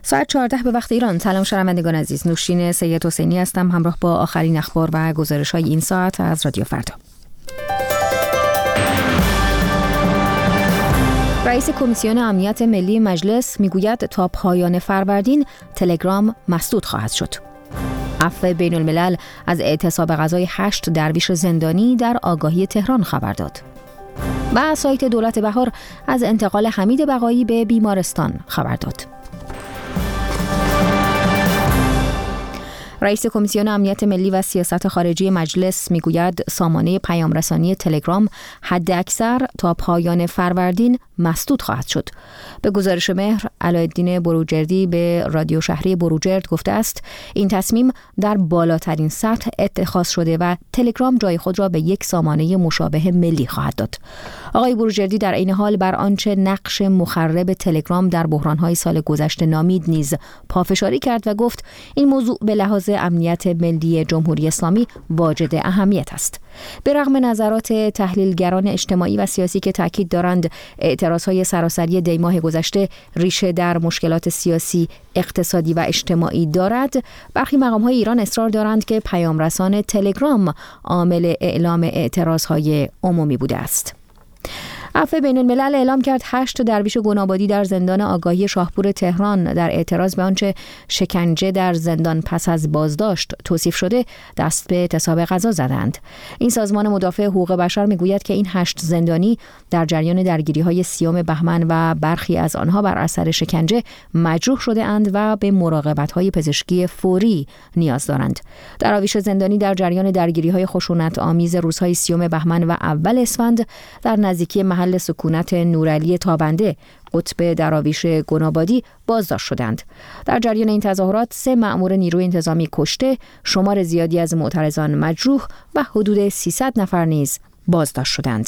ساعت 14 به وقت ایران. سلام شنوندگان عزیز، نوشین سید حسینی هستم همراه با آخرین اخبار و گزارش‌های این ساعت از رادیو فردا. رئیس کمیسیون امنیت ملی مجلس میگوید تا پایان فروردین تلگرام مسدود خواهد شد. عفو بین الملل از اعتصاب غذای 8 درویش زندانی در آگاهی تهران خبر داد. و سایت دولت بهار از انتقال حمید بقایی به بیمارستان خبر داد. رئیس کمیسیون امنیت ملی و سیاست خارجی مجلس میگوید سامانه پیامرسانی تلگرام حداکثر تا پایان فروردین مسدود خواهد شد. به گزارش مهر، علایالدین بروجردی به رادیو شهری بروجرد گفته است این تصمیم در بالاترین سطح اتخاذ شده و تلگرام جای خود را به یک سامانه مشابه ملی خواهد داد. آقای بروجردی در این حال بر آنچه نقش مخرب تلگرام در بحران‌های سال گذشته نامید نیز پافشاری کرد و گفت این موضوع به لحاظ امنیت ملی جمهوری اسلامی واجد اهمیت است. به رغم نظرات تحلیلگران اجتماعی و سیاسی که تاکید دارند اعتراضهای سراسری دیماه گذشته ریشه در مشکلات سیاسی، اقتصادی و اجتماعی دارد، برخی مقام‌های ایران اصرار دارند که پیامرسان تلگرام عامل اعلام اعتراضهای عمومی بوده است. عفو بین الملل اعلام کرد 8 درویش گنابادی در زندان آگاهی شاهپور تهران در اعتراض به آنچه شکنجه در زندان پس از بازداشت توصیف شده دست به اعتصاب غذا زدند. این سازمان مدافع حقوق بشر میگوید که این 8 زندانی در جریان درگیری‌های 30 بهمن و برخی از آنها بر اثر شکنجه مجروح شده اند و به مراقبت‌های پزشکی فوری نیاز دارند. دراویش زندانی در جریان درگیری‌های خشونت‌آمیز روزهای 30 بهمن و اول اسفند در نزدیکی محل سکونت نورعلی تابنده قطب دراویش گنابادی بازداشت شدند. در جریان این تظاهرات 3 مأمور نیروی انتظامی کشته، شمار زیادی از معترضان مجروح و حدود 300 نفر نیز بازداشت شدند.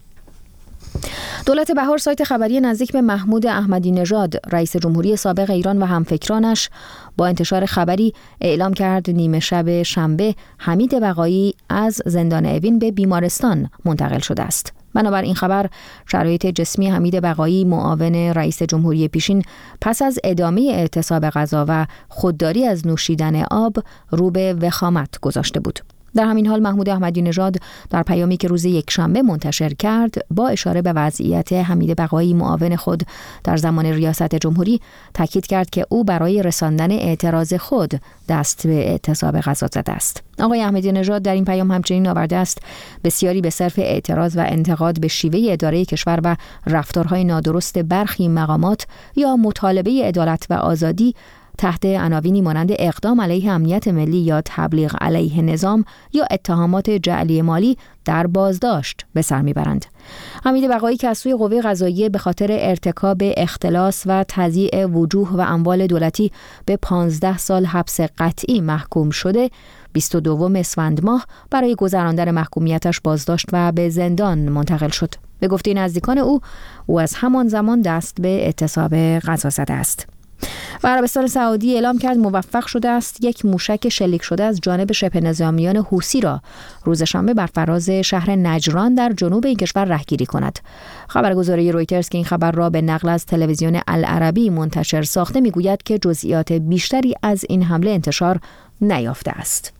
دولت بهار سایت خبری نزدیک به محمود احمدی نژاد رئیس جمهوری سابق ایران و همفکرانش با انتشار خبری اعلام کرد نیمه شب شنبه حمید بقایی از زندان اوین به بیمارستان منتقل شده است. بنابر این خبر شرایط جسمی حمید بقایی معاون رئیس جمهوری پیشین پس از ادامه اعتصاب غذا و خودداری از نوشیدن آب رو به وخامت گذاشته بود. در همین حال محمود احمدی نژاد در پیامی که روز یکشنبه منتشر کرد با اشاره به وضعیت حمید بقایی معاون خود در زمان ریاست جمهوری تاکید کرد که او برای رساندن اعتراض خود دست به اعتصاب غذا زده است. آقای احمدی نژاد در این پیام همچنین آورده است بسیاری به صرف اعتراض و انتقاد به شیوه اداره کشور و رفتارهای نادرست برخی مقامات یا مطالبه عدالت و آزادی تحت عناوینی مانند اقدام علیه امنیت ملی یا تبلیغ علیه نظام یا اتهامات جعلی مالی در بازداشت به سر میبرند. حمید بقایی که از سوی قوه قضاییه به خاطر ارتکاب اختلاس و تضییع وجوه و اموال دولتی به 15 سال حبس قطعی محکوم شده، 22 اسفند ماه برای گذراندن محکومیتش بازداشت و به زندان منتقل شد. به گفته نزدیکان او از همان زمان دست به اعتصاب غذا زده است. و عربستان سعودی اعلام کرد موفق شده است یک موشک شلیک شده از جانب شبه نظامیان حوثی را روز شنبه بر فراز شهر نجران در جنوب این کشور رهگیری کند. خبرگزاری رویترز که این خبر را به نقل از تلویزیون العربی منتشر ساخته میگوید که جزئیات بیشتری از این حمله انتشار نیافته است.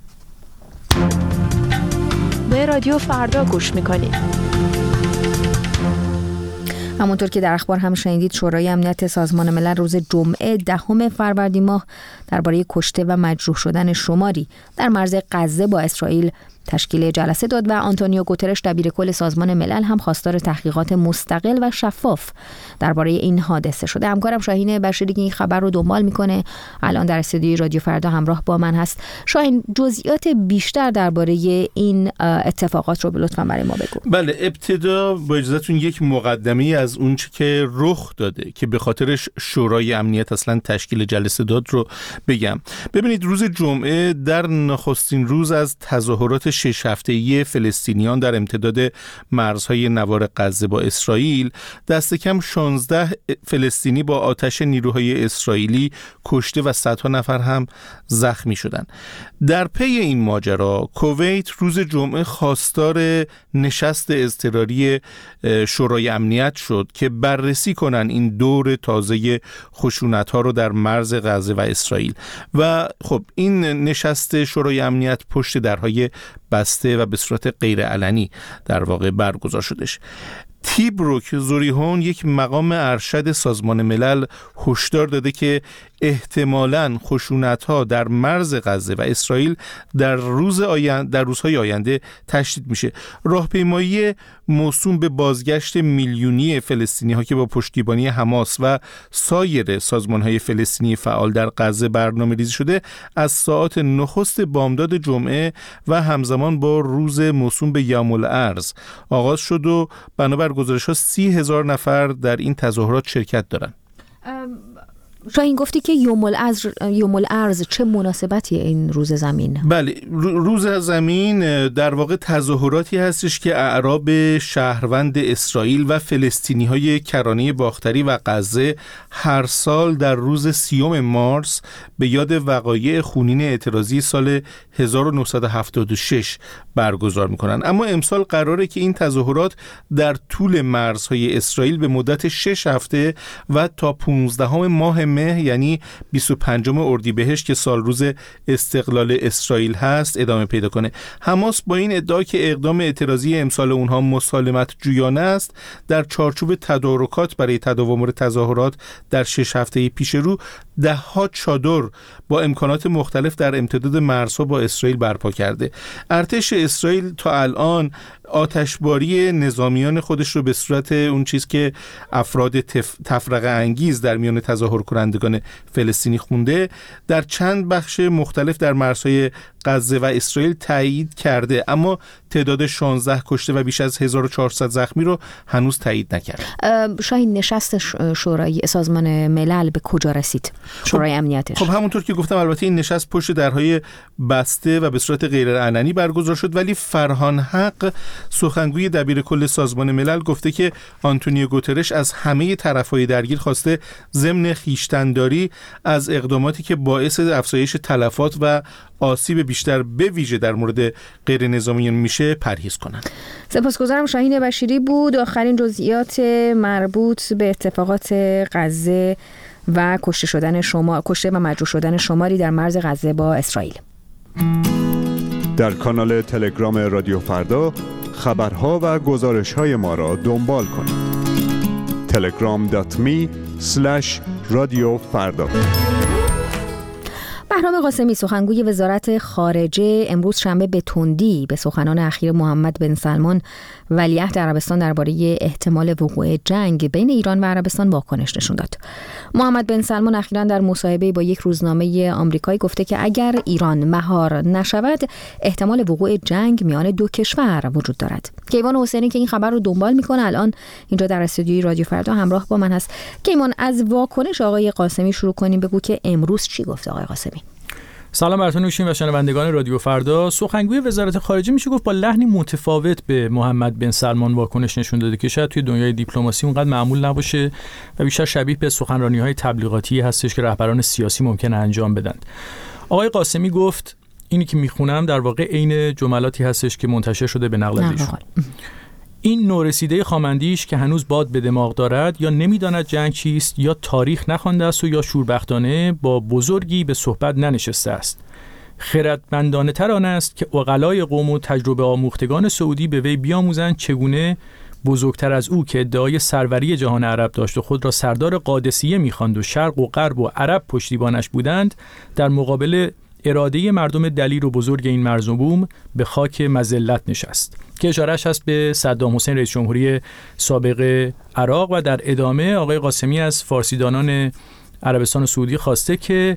به رادیو فردا گوش می‌کنید. همونطور که در اخبار هم شنیدید، شورای امنیت سازمان ملل روز جمعه 10 فروردین ماه درباره کشته و مجروح شدن شماری در مرز غزه با اسرائیل تشکیل جلسه داد و آنتونیو گوترش دبیرکل سازمان ملل هم خواستار تحقیقات مستقل و شفاف درباره این حادثه شده. همکارم شاهین بشیری که این خبر رو دنبال میکنه الان در استودیوی رادیو فردا همراه با من هست. شاهین، جزئیات بیشتر درباره این اتفاقات رو لطفاً برای ما بگو. بله، ابتدا با اجازهتون یک مقدمه از اون چه که رخ داده که به خاطرش شورای امنیت اصلا تشکیل جلسه داد رو بگم. ببینید، روز جمعه در نخستین روز از تظاهرات تظاهرات 6 هفته‌ای فلسطینیان در امتداد مرزهای نوار غزه با اسرائیل، دست کم 16 فلسطینی با آتش نیروهای اسرائیلی کشته و صدها نفر هم زخمی شدند. در پی این ماجرا کویت روز جمعه خواستار نشست اضطراری شورای امنیت شد که بررسی کنن این دور تازه خشونت‌ها رو در مرز غزه و اسرائیل. و خب این نشست شورای امنیت پشت درهای بسته و به صورت غیر علنی در واقع برگزار شدش. تیبروک زوریهون، یک مقام ارشد سازمان ملل، هشدار داده که احتمالاً خشونت‌ها در مرز غزه و اسرائیل در روزهای آینده تشدید میشه. راهپیمایی موسوم به بازگشت میلیونی فلسطینی‌ها که با پشتیبانی حماس و سایر سازمان‌های فلسطینی فعال در غزه برنامه‌ریزی شده، از ساعات نخست بامداد جمعه و همزمان با روز موسوم به یوم الارز آغاز شد و بنابر گزارش‌ها 30,000 نفر در این تظاهرات شرکت دارند. شاهین گفتی که یوم الارز چه مناسبتی این روز زمین؟ بله، روز زمین در واقع تظاهراتی هستش که اعراب شهروند اسرائیل و فلسطینی‌های کرانه باختری و غزه هر سال در روز 30 مارس به یاد وقایع خونین اعتراضی سال 1976 برگزار می‌کنند. اما امسال قراره که این تظاهرات در طول مرزهای اسرائیل به مدت 6 هفته و تا 15 ماه مه، یعنی 25 اردیبهشت که سال روز استقلال اسرائیل هست، ادامه پیدا کنه. حماس با این ادعا که اقدام اعتراضی امسال اونها مسالمت جویانه است، در چارچوب تدارکات برای تداوم تظاهرات در 6 هفته پیش رو 10 چادر با امکانات مختلف در امتداد مرزها با اسرائیل برپا کرده. ارتش اسرائیل تا الان آتشباری نظامیان خودش رو به صورت اون چیز که افراد تفرقه انگیز در میان تظاهر کنندگان فلسطینی خونده، در چند بخش مختلف در مرزهای غزه و اسرائیل تایید کرده، اما تعداد 16 کشته و بیش از 1400 زخمی رو هنوز تایید نکرده. شاهین، نشست شورای سازمان ملل به کجا رسید؟ شورای امنیتش. خب همونطور که گفتم، البته این نشست پشت درهای بسته و به صورت غیر علنی برگزار شد، ولی فرهان حق، سخنگوی دبیر کل سازمان ملل، گفته که آنتونیو گوترش از همه طرف‌های درگیر خواسته ضمن خویشتن‌داری از اقداماتی که باعث افزایش تلفات و آسیب بیشتر به ویژه در مورد غیر نظامیان میشه پرهیز کنند. سپاسگزارم. شاهین بشیری بود. آخرین جزئیات مربوط به اتفاقات غزه و کشته و مجروح شدن شماری در مرز غزه با اسرائیل. در کانال تلگرام رادیو فردا خبرها و گزارش‌های ما را دنبال کنید. telegram.me/radiofarda. بهرام قاسمی، سخنگوی وزارت خارجه، امروز شنبه به تندی به سخنان اخیر محمد بن سلمان ولیعهد عربستان درباره احتمال وقوع جنگ بین ایران و عربستان واکنش نشون داد. محمد بن سلمان اخیراً در مصاحبه با یک روزنامه آمریکایی گفته که اگر ایران مهار نشود، احتمال وقوع جنگ میان دو کشور وجود دارد. کیوان حسینی که این خبر رو دنبال میکنه الان اینجا در استودیوی رادیو فردا همراه با من هست. کیوان، از واکنش آقای قاسمی شروع کنیم. بگو که امروز چی گفت آقای قاسمی؟ سلام براتون نوشین و شنوندگان رادیو فردا. سخنگوی وزارت خارجه میشه گفت با لحنی متفاوت به محمد بن سلمان واکنش نشون داده که شاید توی دنیای دیپلماسی اونقدر معمول نباشه و بیشتر شبیه به سخنرانی‌های تبلیغاتی هستش که رهبران سیاسی ممکنه انجام بدن. آقای قاسمی گفت، اینی که میخونم در واقع عین جملاتی هستش که منتشر شده به نقل از ایشون. این نورسیده خامندیش که هنوز باد به دماغ دارد، یا نمیداند جنگ چیست، یا تاریخ نخوانده است و یا شوربختانه با بزرگی به صحبت ننشسته است. خردمندانه تر آن است که عقلای قوم و تجربه آموختگان سعودی به وی بیاموزند چگونه بزرگتر از او که ادعای سروری جهان عرب داشت و خود را سردار قادسیه می‌خواند و شرق و غرب و عرب پشتیبانش بودند، در مقابل اراده مردم دلیر و بزرگ این مرزبوم به خاک مذلت نشست، که اشارهش هست به صدام حسین رئیس جمهوری سابق عراق. و در ادامه آقای قاسمی از فارسیدانان عربستان سعودی خواسته که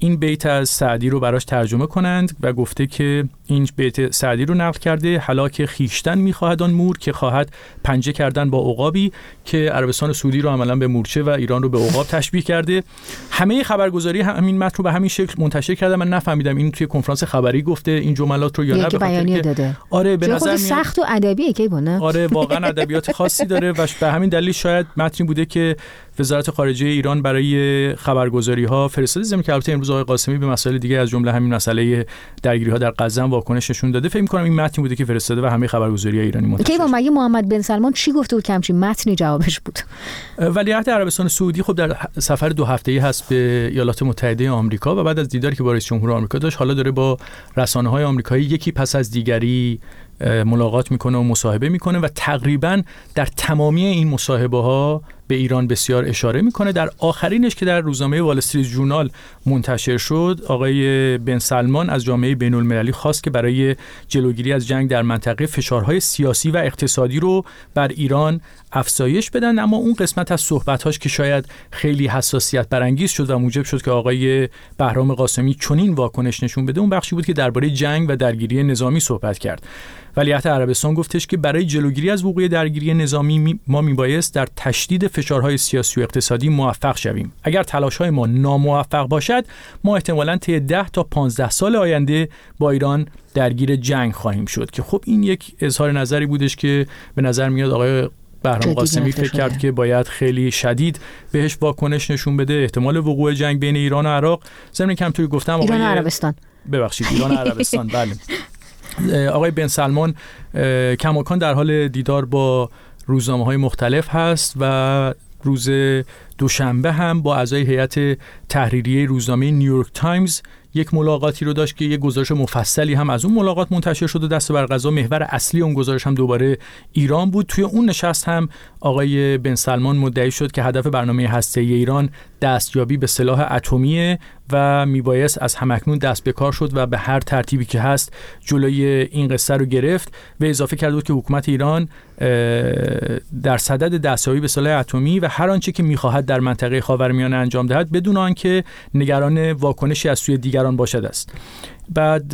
این بیت از سعدی رو براش ترجمه کنند و گفته که این بیت سعدی رو نقل کرده: هلاک خیشتن می‌خواهد آن مور که خواهد پنجه کردن با عقابی، که عربستان سعودی رو عملاً به مورچه و ایران رو به عقاب تشبیه کرده. همه خبرگزاری همین متن رو به همین شکل منتشر کردن. من نفهمیدم این توی کنفرانس خبری گفته این جملات رو یا نه، به بیانیه داده. آره به نظر میاد سخت و ادبیه که بونه. آره واقعا ادبیات خاصی داره و به همین دلیل شاید متنی بوده که وزارت خارجه ایران برای خبرگزاری‌ها فرستاده، ضمن که البته امروز آقای قاسمی به مسائل دیگه از جمله همین مسئله درگیری‌ها در غزه واکنش نشون داده. فکر می‌کنم این متنی بوده که فرستاده و همه خبرگزاری‌های ایرانی منتشر کرده. مگه محمد بن سلمان چی گفته بود که همچین متنی جوابش بود؟ ولیعهد عربستان سعودی خب در سفر 2 هفته‌ای هست به ایالات متحده آمریکا و بعد از دیداری که با رئیس جمهور آمریکا داشت، حالا داره با رسانه‌های آمریکایی یکی پس از دیگری ملاقات میکنه و مصاحبه میکنه و تقریبا در تمامی این مصاحبه ها به ایران بسیار اشاره میکنه. در آخرینش که در روزنامه وال استریت ژورنال منتشر شد، آقای بن سلمان از جامعه بین المللی خواست که برای جلوگیری از جنگ در منطقه فشارهای سیاسی و اقتصادی رو بر ایران افزایش بدن. اما اون قسمت از صحبت‌هاش که شاید خیلی حساسیت برانگیز شد و موجب شد که آقای بهرام قاسمی چنین واکنش نشون بده، اون بخشی بود که درباره جنگ و درگیری نظامی صحبت کرد. ولیعهد عربستان گفتش که برای جلوگیری از وقوع درگیری نظامی ما میبایست در تشدید فشارهای سیاسی و اقتصادی موفق شویم. اگر تلاش‌های ما ناموفق باشد، ما احتمالاً طی 10 تا 15 سال آینده با ایران درگیر جنگ خواهیم شد. که خب این یک اظهار نظری بودش که به نظر میاد آقای بهرام قاسمی فکر کرد که باید خیلی شدید بهش واکنش نشون بده. احتمال وقوع جنگ بین ایران و عراق، ضمن که همونطوری گفتم ایران و عربستان، ببخشید ایران و عربستان، بله. آقای بن سلمان کماکان در حال دیدار با روزنامه‌های مختلف هست و روز دوشنبه هم با اعضای هیئت تحریریه روزنامه نیویورک تایمز یک ملاقاتی رو داشت که یک گزارش مفصلی هم از اون ملاقات منتشر شد و دست بر قضا محور اصلی اون گزارش هم دوباره ایران بود. توی اون نشست هم آقای بن سلمان مدعی شد که هدف برنامه هسته‌ای ایران دستیابی به سلاح اتمیه و میبایست از همکنون دست به کار شد و به هر ترتیبی که هست جلوی این قصه رو گرفت. و اضافه کرده بود که حکومت ایران در صدد دستیابی به سلاح اتمی و هر آنچه که میخواهد در منطقه خاورمیانه انجام دهد بدون آنکه نگران واکنشی از سوی دیگران باشد است. بعد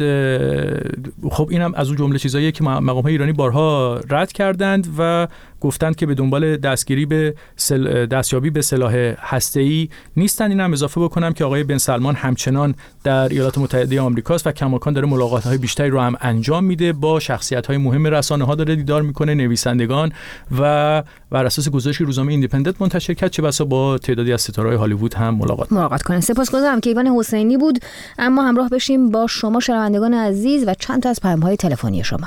خب اینم از اون جمله چیزاییه که مقام‌های ایرانی بارها رد کردند و گفتند که به دنبال دستیابی به سلاح هسته‌ای نیستند. اینم اضافه بکنم که آقای بن سلمان همچنان در ایالات متحده آمریکاست و کماکان داره ملاقات‌های بیشتری رو هم انجام میده، با شخصیت‌های مهم رسانه‌ها داره دیدار میکنه، نویسندگان، و بر اساس گزارشی روزنامه ایندیپندنت منتشر کرد چه بسا با تعدادی از ستاره‌های هالیوود هم ملاقات کنه. سپاسگزارم که ایوان حسینی بود. اما همراه بشیم با شما شنوندگان عزیز و چند تا از پیام‌های تلفنی شما.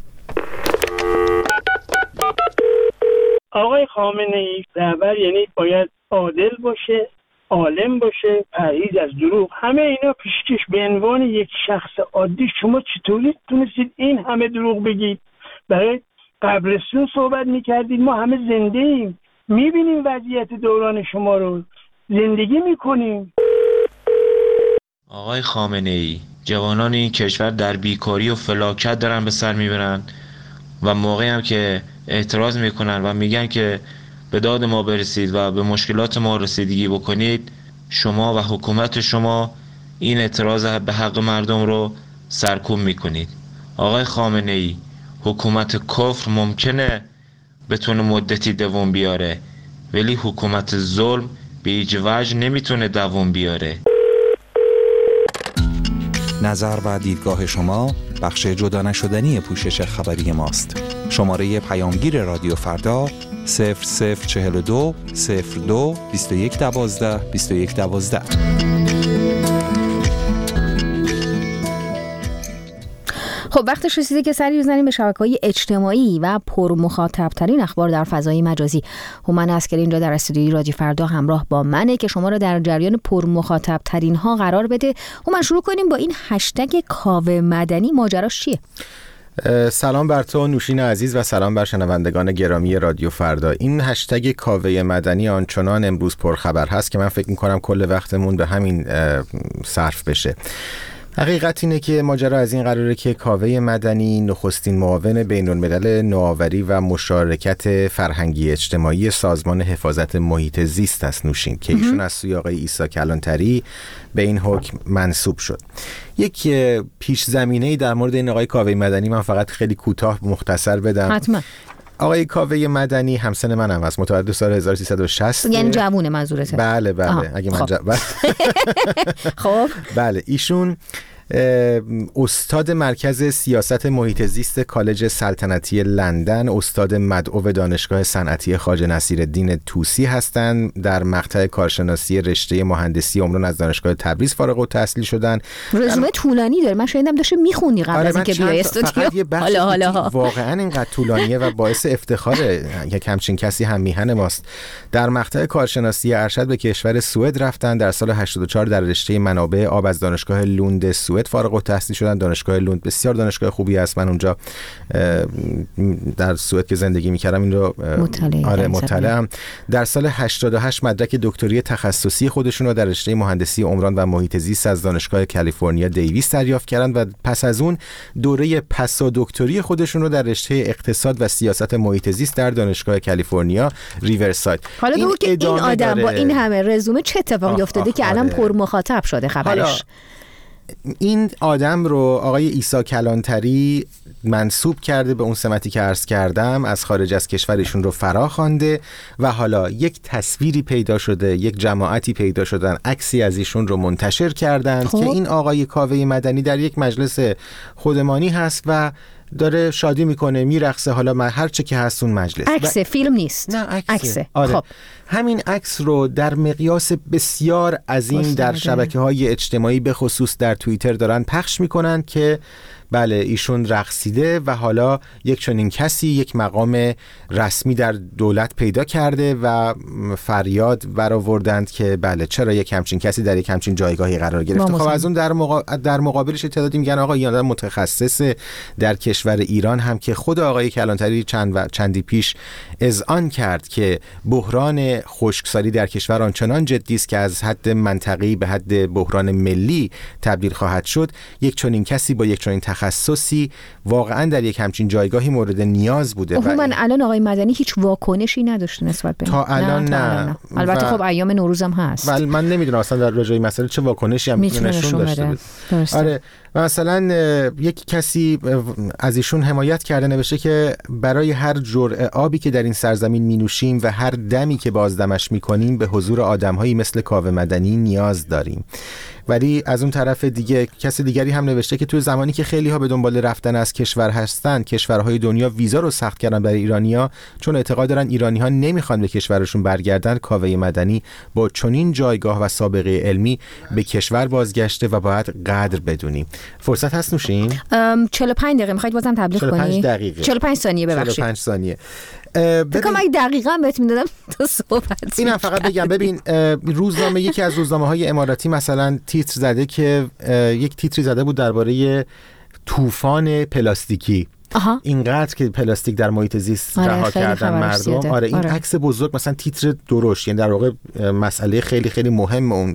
آقای خامنه‌ای رهبر یعنی باید عادل باشه، عالم باشه، پرهیز از دروغ، همه اینا پیشکش. به عنوان یک شخص عادی شما چطوری تونستید این همه دروغ بگید؟ برای قبرستون صحبت میکردید. ما همه زنده ایم، میبینیم وضعیت دوران شما رو، زندگی میکنیم. آقای خامنه‌ای، جوانان این کشور در بیکاری و فلاکت دارن به سر میبرن و موقعی هم که اعتراض میکنن و میگن که به داد ما برسید و به مشکلات ما رسیدگی بکنید، شما و حکومت شما این اعتراض به حق مردم رو سرکوب میکنید. آقای خامنه‌ای، حکومت کفر ممکنه بتونه مدتی دوام بیاره، ولی حکومت ظلم به هیچ وجه نمیتونه دوام بیاره. نظر و دیدگاه شما بخش جدا نشدنی پوشش خبری ماست. شماره پیامگیر رادیو فردا 0042 02 21 12 21 12. خب وقتش رسیده که سری بزنیم به شبکه‌های اجتماعی و پرمخاطب‌ترین اخبار در فضای مجازی. هومن اسکری اینجا در استودیوی رادیو فردا همراه با منه که شما رو در جریان پرمخاطب‌ترین ها قرار بده. هومن، شروع کنیم با این هشتگ کاوه مدنی. ماجراش چیه؟ سلام بر تو نوشین عزیز و سلام بر شنوندگان گرامی رادیو فردا. این هشتگ کاوه مدنی آنچنان امروز پرخبر هست که من فکر می‌کنم کل وقتمون به همین صرف بشه. حقیقت اینه که ماجرا از این قراره که کاوه مدنی نخستین معاون بین‌الملل نوآوری و مشارکت فرهنگی اجتماعی سازمان حفاظت محیط زیست است نوشین که ایشون از سوی آقای عیسی کلانتری به این حکم منصوب شد. یک پیش زمینه‌ای در مورد این آقای کاوه مدنی من فقط خیلی کوتاه مختصر بدم. حتما. آقای کاوه مدنی همسن منم است، متولد سال 1360. یعنی جوونه منظورته؟ بله اگه من خب بله ایشون استاد مرکز سیاست محیط زیست کالج سلطنتی لندن، استاد مدعو دانشگاه صنعتی خواجه نصیرالدین طوسی هستند. در مقطع کارشناسی رشته مهندسی عمران از دانشگاه تبریز فارغ التحصیل شدن. رزومه طولانی داره، من شنیدم داشته میخونی قبل از اینکه بیای استودیو. حالا واقعا اینقدر طولانیه و باعث افتخاره که همچین کسی هم میهن ماست. در مقطع کارشناسی ارشد به کشور سوئد رفتن. در سال 84 در رشته منابع آب از دانشگاه لوند سوئد فارغ التحصیل شدن. دانشگاه لوند بسیار دانشگاه خوبی است، من اونجا در سوئد که زندگی میکردم این رو مطلعم. در سال 88 مدرک دکتری تخصصی خودشون رو در رشته مهندسی عمران و محیط زیست از دانشگاه کالیفرنیا دیویس دریافت کردند و پس از اون دوره پسا دکتری خودشون رو در رشته اقتصاد و سیاست محیط زیست در دانشگاه کالیفرنیا ریورساید. حالا بگو که این آدم با این همه رزومه چه اتفاقی افتاده که الان پر مخاطب شده خبرش؟ این آدم رو آقای عیسی کلانتری منسوب کرده به اون سمتی که عرض کردم، از خارج از کشورشون رو فرا خوانده و حالا یک تصویری پیدا شده، یک جماعتی پیدا شدن، عکسی از ایشون رو منتشر کردند که این آقای کاوه مدنی در یک مجلس خودمانی هست و داره شادی میکنه، میرقصه. حالا هر چه که هست اون مجلس عکس فیلم نیست، نه عکسه. آره. خب همین عکس رو در مقیاس بسیار عظیم در شبکه‌های اجتماعی به خصوص در توییتر دارن پخش میکنن که بله ایشون رقصیده و حالا یک چنین کسی یک مقام رسمی در دولت پیدا کرده و فریاد برآوردند که بله چرا یک همچین کسی در یک همچین جایگاهی قرار گرفته. خب از اون در مقابلش تعدادی میگن آقا این آدم متخصص در کشور ایران هم که خود آقای کلانتری چندی پیش اذعان کرد که بحران خشکسالی در کشور آنچنان جدی است که از حد منطقه‌ای به حد بحران ملی تبدیل خواهد شد. یک چنین کسی با یک چنین تخصصی واقعا در یک همچین جایگاهی مورد نیاز بوده. من الان آقای مدنی هیچ واکنشی نداشته نسبت به تا الان نه. البته خب ایام نوروزم هست. ولی من نمیدونم اصلا در راجع به مسئله چه واکنشی هم نشون داشته بود. آره مثلا یک کسی از ایشون حمایت کرده، نوشته که برای هر جرعه آبی که در این سرزمین می‌نوشیم و هر دمی که بازدمش می‌کنیم به حضور آدم‌هایی مثل کاوه مدنی نیاز داریم. ولی از اون طرف دیگه کسی دیگری هم نوشته که تو زمانی که خیلی ها به دنبال رفتن از کشور هستن، کشورهای دنیا ویزا رو سخت کردن برای ایرانی‌ها چون اعتقاد دارن ایرانی‌ها نمیخوان به کشورشون برگردن. کاوه مدنی با چنین جایگاه و سابقه علمی به کشور بازگشته و باید قدر بدونیم. فرصت هست نوشین؟ 45 دقیقه می‌خواید بازم تبلیغ کنی؟ 45 دقیقه. 45 ثانیه ببخشید. 45 ثانیه. بگم اگه دقیقاً بهت میدادم تو صحبت. اینم فقط بگم ببین روزنامه یکی از روزنامه‌های اماراتی مثلا تیتر زده که یک تیتری زده بود درباره طوفان پلاستیکی. اینقدر که پلاستیک در محیط زیست رها کردن مردم. آره این عکس بزرگ مثلا تیتر درشت، یعنی در واقع مسئله خیلی خیلی مهم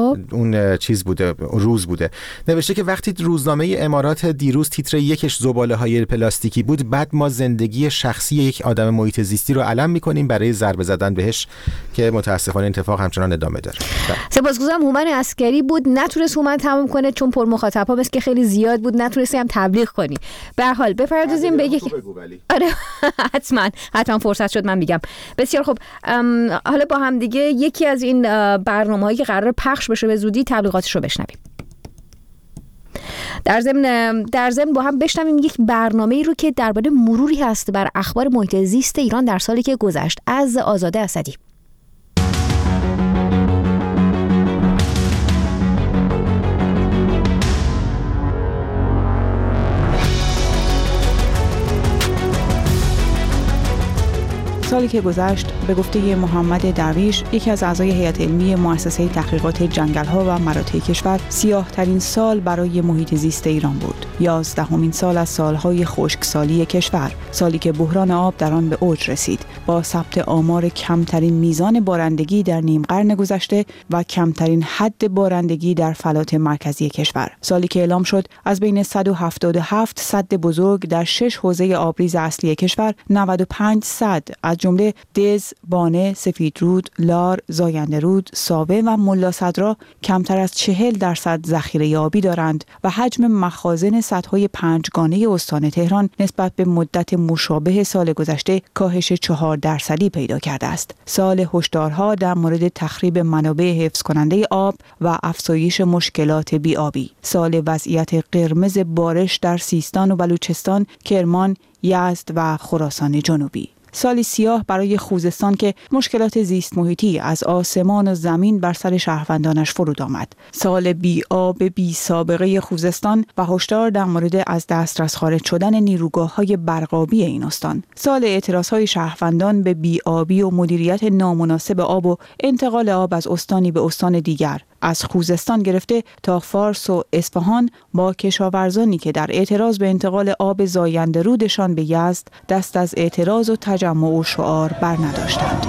اون چیز بوده، روز بوده. نوشته که وقتی روزنامه امارات دیروز تیتر یکش زباله‌های پلاستیکی بود، بعد ما زندگی شخصی یک آدم محیط زیستی رو علم می‌کنیم برای ضربه زدن بهش که متاسفانه اتفاق همچنان ادامه داره. سپاسگزارم. هومن عسکری بود، نتونست هومن تموم کنه چون پر مخاطب‌ها مثل که خیلی زیاد بود، نتونستی هم تبلیغ کنی. به هر حال بپردازیم به آره حتما فرصت شد من میگم. بسیار خب حالا با هم دیگه یکی از این برنامه‌هایی که قرار پخش بشه به زودی تبلیغاتش رو بشنویم. در ضمن با هم بشنویم یک برنامه‌ای رو که درباره مروری هست بر اخبار محیط زیست ایران در سالی که گذشت از آزاده اسدی. سالی که گذشت به گفته محمد درویش، یکی از اعضای هیئت علمی مؤسسه تحقیقات جنگل‌ها و مراتع کشور، سیاه‌ترین سال برای محیط زیست ایران بود. 11مین سال از سالهای خشکسالی کشور، سالی که بحران آب در آن به اوج رسید با ثبت آمار کمترین میزان بارندگی در نیم قرن گذشته و کمترین حد بارندگی در فلات مرکزی کشور. سالی که اعلام شد از بین 177 سد بزرگ در 6 حوزه آبریز اصلی کشور 95 سد از جمله دز، بانه، سفیدرود، لار، زاینده رود، ساوه و ملا صدرا کمتر از 40% ذخیره آبی دارند و حجم مخازن سدهای 5 گانه استان تهران نسبت به مدت مشابه سال گذشته کاهش 4% پیدا کرده است. سال هشدارها در مورد تخریب منابع حفظ کننده آب و افزایش مشکلات بی‌آبی. سال وضعیت قرمز بارش در سیستان و بلوچستان، کرمان، یزد و خراسان جنوبی. سالی سیاه برای خوزستان که مشکلات زیست محیطی از آسمان و زمین بر سر شهروندانش فرود آمد. سال بی آب بی سابقه خوزستان و هشدار در مورد از دسترس خارج شدن نیروگاه‌های برقابی این استان. سال اعتراض‌های شهروندان به بی آبی و مدیریت نامناسب آب و انتقال آب از استانی به استان دیگر، از خوزستان گرفته تا فارس و اصفهان، با کشاورزانی که در اعتراض به انتقال آب زاینده رودشان به یزد دست از اعتراض و تجمع و شعار بر نداشتند.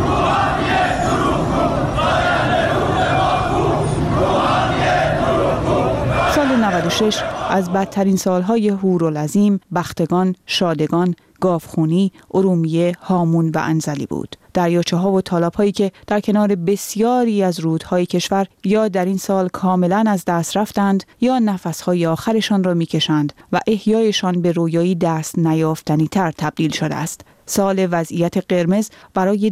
سال 96 از بدترین سالهای هورالعظیم، بختگان، شادگان، گاوخونی، ارومیه، هامون و انزلی بود. دریاچه‌ها و تالاب‌هایی که در کنار بسیاری از رودهای کشور یا در این سال کاملاً از دست رفتند یا نفس‌های آخرشان را می‌کشند و احیایشان به رویایی دست نیافتنی‌تر تبدیل شده است. سال وضعیت قرمز برای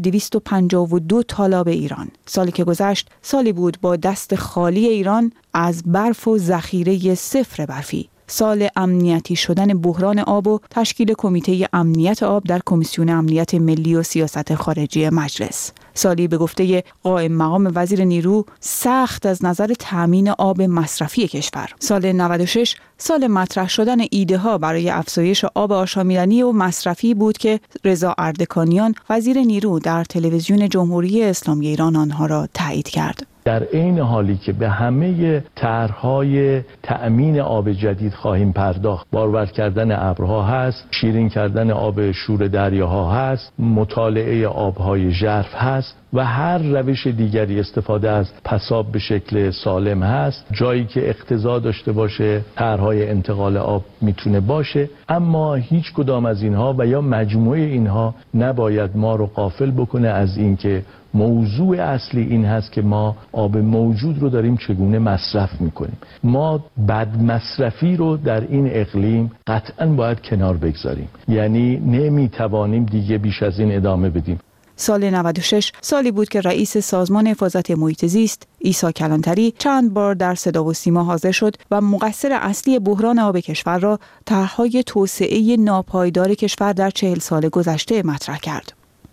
252 تالاب ایران. سالی که گذشت سالی بود با دست خالی ایران از برف و ذخیره صفر برفی. سال امنیتی شدن بحران آب و تشکیل کمیته امنیت آب در کمیسیون امنیت ملی و سیاست خارجی مجلس. سالی به گفته قائم مقام وزیر نیرو سخت از نظر تامین آب مصرفی کشور. سال 96 سال مطرح شدن ایده ها برای افزایش آب آشامیدنی و مصرفی بود که رضا اردکانیان وزیر نیرو در تلویزیون جمهوری اسلامی ایران آنها را تایید کرد. در عین حالی که به همه طرح‌های تأمین آب جدید خواهیم پرداخت، بارور کردن ابرها هست، شیرین کردن آب شور دریاها هست، مطالعه آبهای ژرف هست و هر روش دیگری استفاده از پساب به شکل سالم هست. جایی که اقتضا داشته باشه طرح‌های انتقال آب میتونه باشه، اما هیچ کدام از اینها و یا مجموعه اینها نباید ما رو غافل بکنه از اینکه موضوع اصلی این هست که ما آب موجود رو داریم چگونه مصرف میکنیم. ما بد مصرفی رو در این اقلیم قطعاً باید کنار بگذاریم، یعنی نمیتوانیم دیگه بیش از این ادامه بدیم. سال 96 سالی بود که رئیس سازمان حفاظت محیط زیست عیسی کلانتری چند بار در صدا و سیما حاضر شد و مقصر اصلی بحران آب کشور را طرح‌های توسعه ناپایدار کشور در 40 سال گذشته مطرح کرد.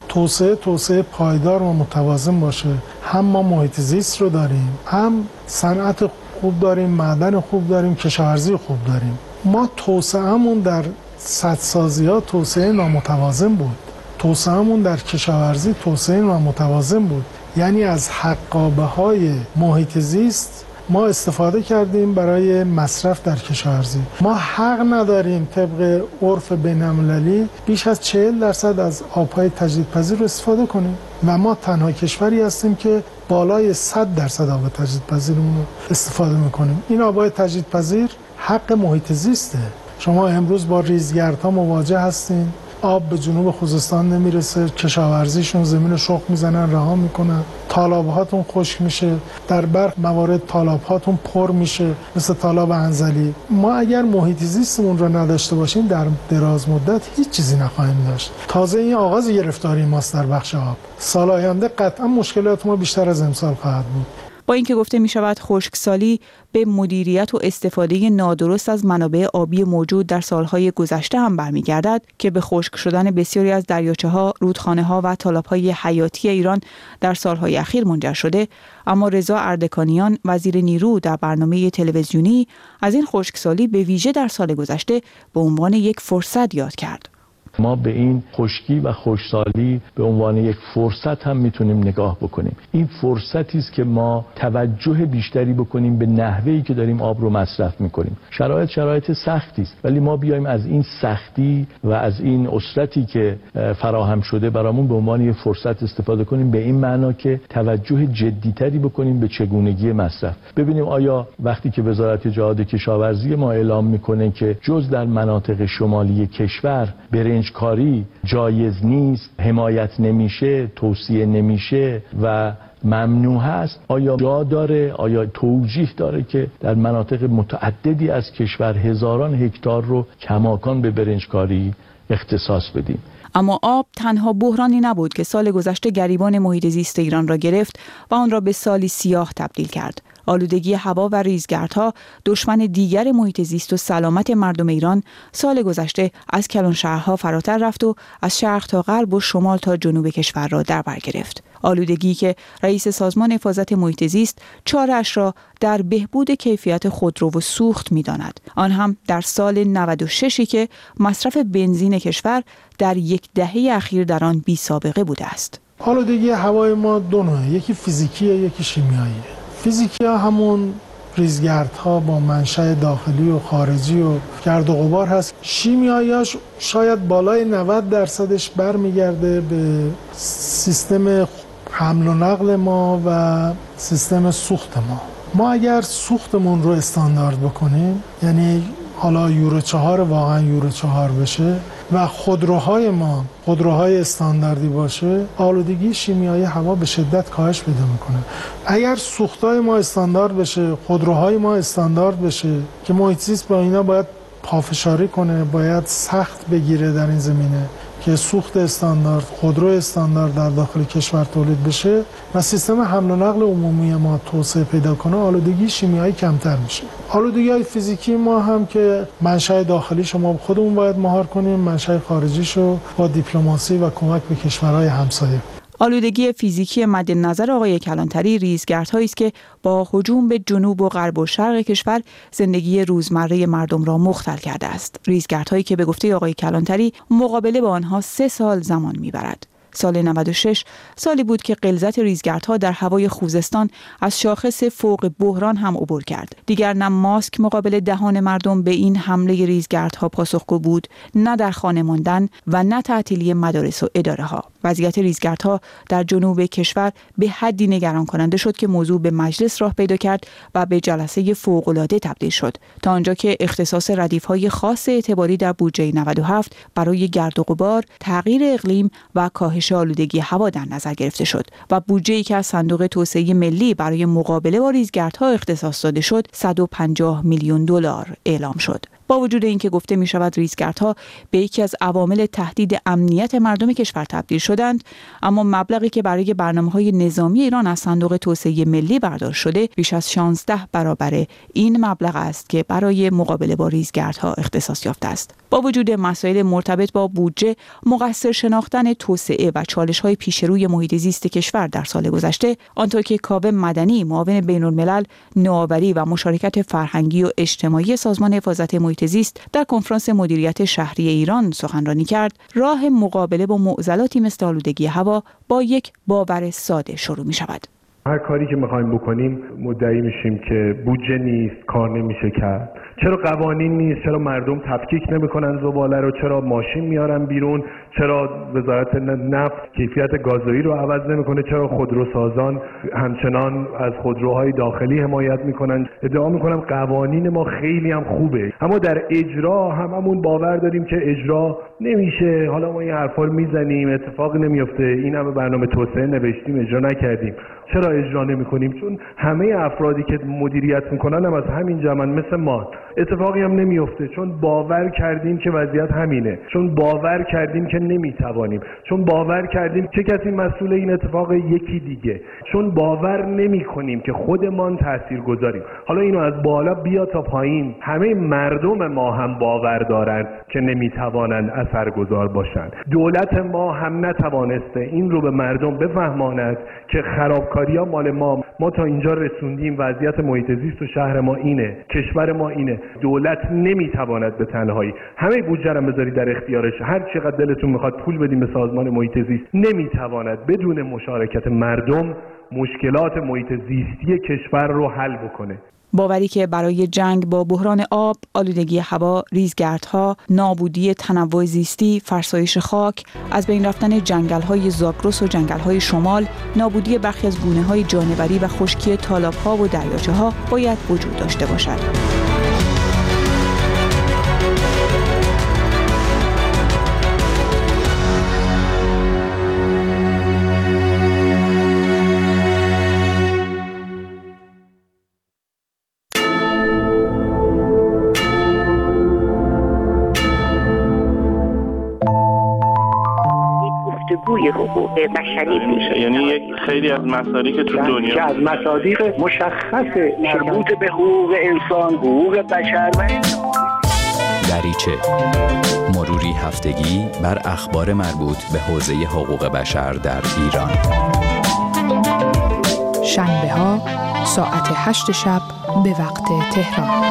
توسعه پایدار و متوازن باشه. هم ما محیط زیست رو داریم، هم صنعت خوب داریم، معدن خوب داریم، کشاورزی خوب داریم. ما توسعه‌مون در سدسازی‌ها توسعه نامتوازن بود. توسعه‌مون در کشاورزی توسعه نامتوازن بود. یعنی از حقابه‌های محیط زیست ما استفاده کردیم برای مصرف در کشاورزی. ما حق نداریم طبق عرف بین‌المللی بیش از 40% از آب‌های تجدیدپذیر رو استفاده کنیم و ما تنها کشوری هستیم که بالای 100% آب تجدیدپذیرمون رو استفاده می‌کنیم. این آب‌های تجدیدپذیر حق محیط زیسته. شما امروز با ریزگردها مواجه هستین، آب به جنوب خوزستان نمیرسه، کشاورزیشون زمین شخم میزنن رها میکنن، تالابهاتون خشک میشه، در برخی موارد تالابهاتون پر میشه مثل تالاب انزلی. ما اگر محیط زیستمون رو نداشته باشیم در دراز مدت هیچ چیزی نخواهیم داشت. تازه این آغاز گرفتاری ماست در بخش آب. سال آینده قطعا مشکلات ما بیشتر از امسال خواهد بود. با اینکه گفته می شود خشکسالی به مدیریت و استفاده نادرست از منابع آبی موجود در سالهای گذشته هم برمیگردد که به خشک شدن بسیاری از دریاچه‌ها، رودخانه‌ها و تالاب‌های حیاتی ایران در سالهای اخیر منجر شده، اما رضا اردکانیان وزیر نیرو در برنامه تلویزیونی از این خشکسالی به ویژه در سال گذشته به عنوان یک فرصت یاد کرد. ما به این خشکی و خشکسالی به عنوان یک فرصت هم میتونیم نگاه بکنیم. این فرصتی است که ما توجه بیشتری بکنیم به نحوهی که داریم آب رو مصرف میکنیم. شرایط سختی است، ولی ما بیایم از این سختی و از این اسرتی که فراهم شده برامون به عنوان یک فرصت استفاده کنیم، به این معنا که توجه جدیتری بکنیم به چگونگی مصرف. ببینیم آیا وقتی که وزارت جهاد کشاورزی ما اعلام میکنه که جز در مناطق شمالی کشور برنجکاری جایز نیست، حمایت نمیشه، توصیه نمیشه و ممنوع هست، آیا جا داره، آیا توجیه داره که در مناطق متعددی از کشور هزاران هکتار رو کماکان به برنجکاری اختصاص بدیم؟ اما آب تنها بحرانی نبود که سال گذشته گریبان محیط زیست ایران را گرفت و آن را به سالی سیاه تبدیل کرد. آلودگی هوا و ریزگردها دشمن دیگر محیط زیست و سلامت مردم ایران سال گذشته از کلان شهرها فراتر رفت و از شرق تا غرب و شمال تا جنوب کشور را در بر گرفت. آلودگی که رئیس سازمان حفاظت محیط زیست چاره‌اش را در بهبود کیفیت خودرو و سوخت می‌داند. آن هم در سال 96 که مصرف بنزین کشور در یک دهه اخیر در آن بی سابقه بوده است. آلودگی هوای ما دو نوعه، یکی فیزیکیه، یکی شیمیاییه. فیزیکی ها همون ریزگردها با منشأ داخلی و خارجی و گرد و غبار هست. شیمیایی‌هاش شاید بالای 90% برمیگرده به سیستم حمل و نقل ما و سیستم سوخت ما. ما اگر سوختمون رو استاندارد بکنیم، یعنی حالا یورو 4 واقعا یورو 4 بشه و خودروهای ما خودروهای استانداردی باشه، آلودگی شیمیایی هوا به شدت کاهش پیدا میکنه. اگر سوختای ما استاندارد بشه، خودروهای ما استاندارد بشه که محیط زیست با اینا باید پافشاری کنه، باید سخت بگیره در این زمینه که سوخت استاندارد، خودرو استاندارد در داخل کشور تولید بشه و سیستم حمل و نقل عمومی ما توسعه پیدا کنه، آلودگی شیمیایی کمتر میشه. آلودگی‌های فیزیکی ما هم که منشأ داخلی شما خودمون باید مهار کنیم، منشأ خارجیشو با دیپلماسی و کمک به کشورهای همسایه. آلودگی فیزیکی مد نظر آقای کلانتری ریزگردهایی است که با هجوم به جنوب و غرب و شرق کشور زندگی روزمره مردم را مختل کرده است. ریزگردهایی که به گفته آقای کلانتری مقابله با آنها 3 سال زمان میبرد. سال 96 سالی بود که غلظت ریزگردها در هوای خوزستان از شاخص فوق بحران هم عبور کرد. دیگر نه ماسک مقابل دهان مردم به این حمله ریزگردها پاسخگو بود، نه در خانه ماندن و نه تعطیلی مدارس و اداره ها. وضعیت ریزگردها در جنوب کشور به حدی نگران کننده شد که موضوع به مجلس راه پیدا کرد و به جلسه فوق‌العاده تبدیل شد، تا آنجا که اختصاص ردیف‌های خاص اعتباری در بودجه 97 برای گرد و غبار، تغییر اقلیم و کاهش آلودگی هوا در نظر گرفته شد و بودجه‌ای که از صندوق توسعه ملی برای مقابله با ریزگردها اختصاص داده شد 150 میلیون دلار اعلام شد. با وجود اینکه گفته می شود ریزگردها به یکی از عوامل تهدید امنیت مردم کشور تبدیل شدند، اما مبلغی که برای برنامه‌های نظامی ایران از صندوق توسعه ملی برداشت شده بیش از 16 برابر این مبلغ است که برای مقابله با ریزگردها اختصاص یافته است. با وجود مسائل مرتبط با بودجه، مقصر شناختن توسعه و چالش‌های پیشروی محیط زیست کشور در سال گذشته، آنطور که کاوه مدنی، معاون بین‌الملل نوآوری و مشارکت فرهنگی و اجتماعی سازمان حفاظت محیط زیست در کنفرانس مدیریت شهری ایران سخنرانی کرد، راه مقابله با معضلاتی مثل آلودگی هوا با یک باور ساده شروع می شود. هر کاری که میخوایم بکنیم مدعی میشیم که بودجه نیست، کار نمیشه کرد. چرا قوانین نیست؟ چرا مردم تفکیک نمیکنن زباله رو؟ چرا ماشین میارن بیرون؟ چرا وزارت نفت کیفیت گازوئیل رو عوض نمیکنه؟ چرا خودروسازان همچنان از خودروهای داخلی حمایت میکنن؟ ادعا میکنم قوانین ما خیلی هم خوبه، اما در اجرا هممون باور داریم که اجرا نمیشه. حالا ما این حرفا رو میزنیم، اتفاقی نمیفته. این همه برنامه توسعه نوشتیم، اجرا نکردیم. چرا اجرا نمی‌کنیم؟ چون همه افرادی که مدیریت می‌کنن هم از همین جمعن، مثل ما. اتفاقی هم نمیفته، چون باور کردیم که وضعیت همینه، چون باور کردیم که نمیتوانیم، چون باور کردیم چه کسی مسئول این اتفاق؟ یکی دیگه. چون باور نمی‌کنیم که خودمان تاثیرگذاریم. حالا اینو از بالا بیا تا پایین، همه مردم ما هم باور دارن که نمیتوانند اثرگذار باشند. دولت ما هم نتوانسته این رو به مردم بفهماند که خرابکاری‌ها مال ما تا اینجا رسوندیم، وضعیت محیط زیست و شهر ما اینه، کشور ما اینه. دولت نمیتواند به تنهایی همه بودجه رو بذاری در اختیارش، هر چقدر دلتون میخواد پول بدیم به سازمان محیط زیست، نمیتواند بدون مشارکت مردم مشکلات محیط زیستی کشور رو حل بکنه. باوری که برای جنگ با بحران آب، آلودگی هوا، ریزگردها، نابودی تنوع زیستی، فرسایش خاک، از بین رفتن جنگل‌های زاگرس و جنگل‌های شمال، نابودی برخی از گونه‌های جانوری و خشکی تالاب‌ها و دریاچه‌ها باید وجود داشته باشد. گفتگوی حقوق بشری میشه، یعنی یک خیلی از مسائلی که تو دنیا که از مصادیق مشخص مربوط به حقوق انسان، حقوق بشر و دریچه، مروری هفتگی بر اخبار مربوط به حوزه حقوق بشر در ایران. شنبه ها ساعت 8 شب به وقت تهران.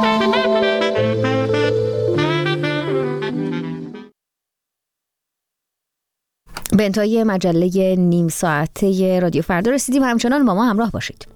به انتهای مجله نیم ساعته رادیو فردا رسیدیم. همچنان با ما همراه باشید.